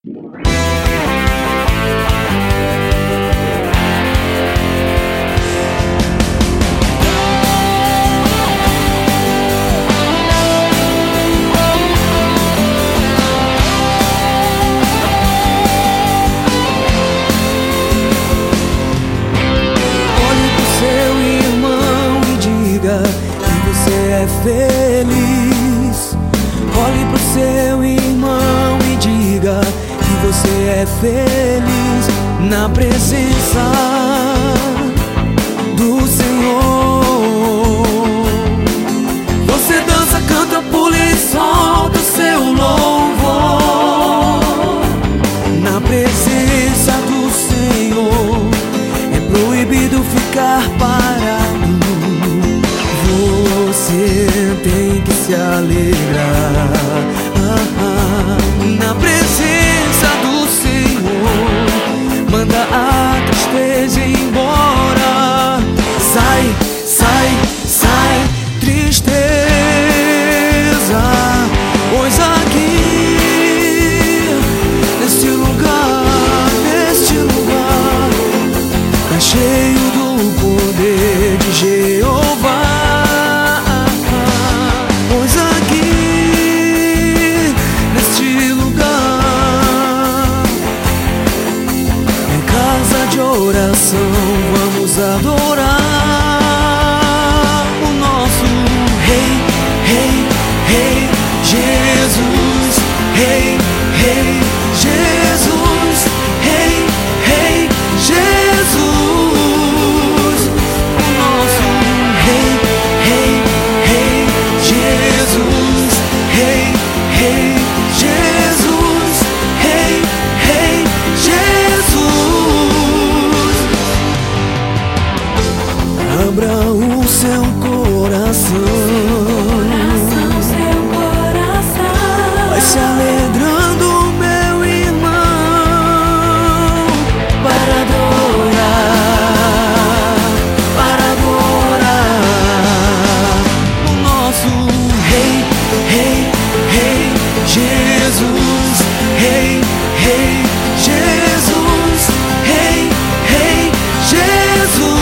Feliz. Olhe pro seu irmão e diga que você é feliz na presença do Senhor. Você dança, canta, pula e solta o seu louvor. Na presença do Senhor é proibido ficar parado. Você tem que se alegrar. Na presença do Senhor, manda a tristeza embora. Sai, sai, sai, tristeza, pois aqui, neste lugar, tá cheio do poder de Jeová. Oração, vamos adorar o nosso Rei, Rei, Rei Jesus, Rei, Rei Jesus, Rei, Rei Jesus, o nosso Rei, Rei, Rei Jesus, Rei, Rei Jesus, Rei, Rei Jesus. Abra o seu coração, vai se alegrando, meu irmão, para adorar o nosso Rei, Rei, Rei Jesus, Rei, Rei Jesus, Rei, Rei Jesus.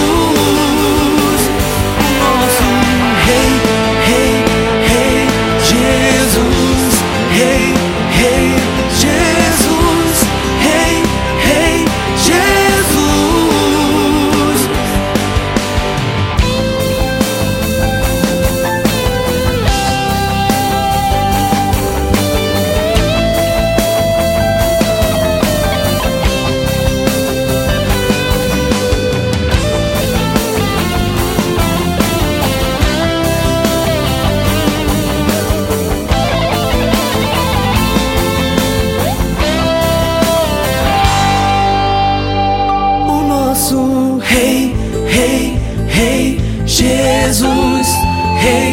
Rei, Rei, Rei Jesus, Rei.